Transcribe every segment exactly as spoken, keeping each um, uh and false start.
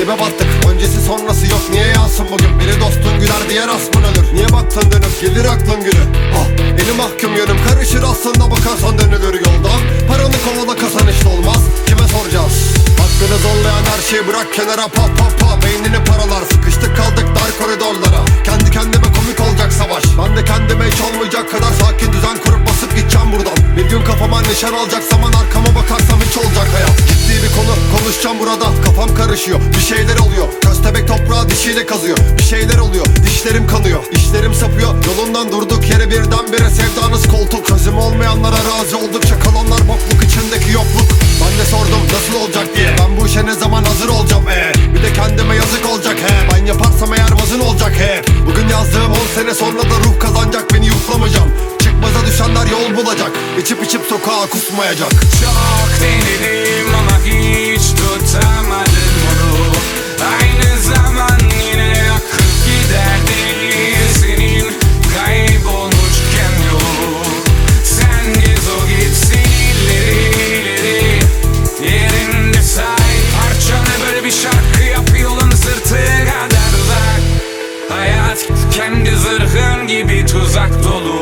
dibe battık, öncesi sonrası yok, niye yansın bugün? Biri dostun güler, diğer asmın ölür. Niye baktın dönüp gelir aklın gülü? Ah, elim mahkum yönüm karışır aslında, bakarsan dönülür yoldan. Paranı kovala kasan işte olmaz, kime soracağız? Hakkını zorlayan her şeyi bırak kenara, pa pa pa. Beynini paralar, sıkıştık kaldık dar koridorlara. Kendi kendime komik olacak savaş, ben de kendime hiç olmayacak kadar sakin düzen kurup basıp gideceğim buradan. Bir gün kafama nişan alacak zaman arkama bakarsam hiç olacak hayat. Ciddi bir konu konuşacağım burada, kafam karışıyor, bir şeyler oluyor. Köstebek toprağı dişiyle kazıyor, bir şeyler oluyor, dişlerim kanıyor, işlerim sapıyor. Yolundan durduk yere birdenbire sevdanız koltuk. Çözüm olmayanlara razı oldukça kalanlar bokluk içindeki yokluk. Ben de sordum nasıl olacak diye, ben bu işe ne zaman hazır olacağım ee? Bir de kendime yazık olacak he, ben yaparsam eğer vazın olacak he. Bugün yazdığım on sene sonra da ruh kazanacak, beni yuhlamayacağım. Çıkmaza düşenler yol bulacak, içip içip sokağa kusmayacak. Çok denedim ama hiç tutamadım onu. Aynı zaman yine akıp giderdi. Senin kaybolmuşken yok. Sen gez o gitsin ileri ileri. Yerinde say parçanı, böyle bir şarkı yap, yolun sırtı kadar uzak. Hayat kendi zırhın gibi tuzak dolu.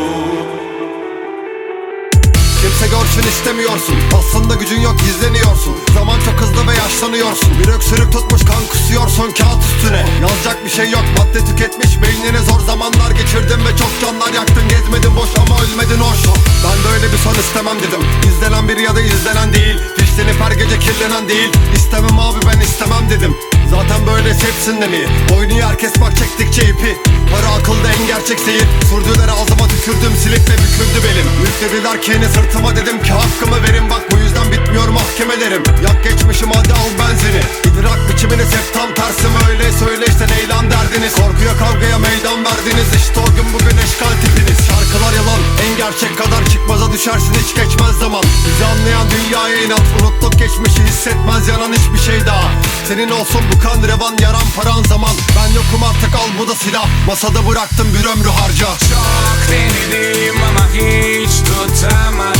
Kimse görsün istemiyorsun, aslında gücün yok gizleniyorsun. Zaman çok hızlı ve yaşlanıyorsun, bir öksürük tutmuş kan kusuyorsun kağıt üstüne. Yazacak bir şey yok, madde tüketmiş beynine, zor zamanlar geçirdim ve çok canlar yaktın. Gezmedin boş ama ölmedin hoş. Ben böyle bir son istemem dedim, izlenen biri ya da izlenen değil. Fişlenip her gece kirlenen değil. İstemem abi ben istemem dedim, zaten böyle hepsinden iyi. Oynuyor herkes bak çektikçe ipi, para akılda en gerçek seyir. Sürdüler ağzıma tükürdüm, silip ve büküldü belim. Yüklediler ki yeni sırtıma, dedim ki hakkımı verin. Bak bu yüzden bitmiyor mahkemelerim. Yak geçmişim hadi al benzini. İdrak biçiminiz hep tam tersi mi? Öyle söyle işte neylan derdiniz. Korkuya kavgaya meydan verdiniz, işte o gün bugün eşkal tipiniz. Şarkılar yalan, en gerçek kadar çıkmaza düşersin, hiç geçmez zaman. Bizi anlayan dünyaya inat, unuttuk geçmişi, hissetmez yanan hiçbir şey daha. Senin olsun bu kan revan, yaran paran zaman. Ben yokum artık, al bu da silah. Masada bıraktım bir ömrü harca. Çok denedim ama hiç tutamadım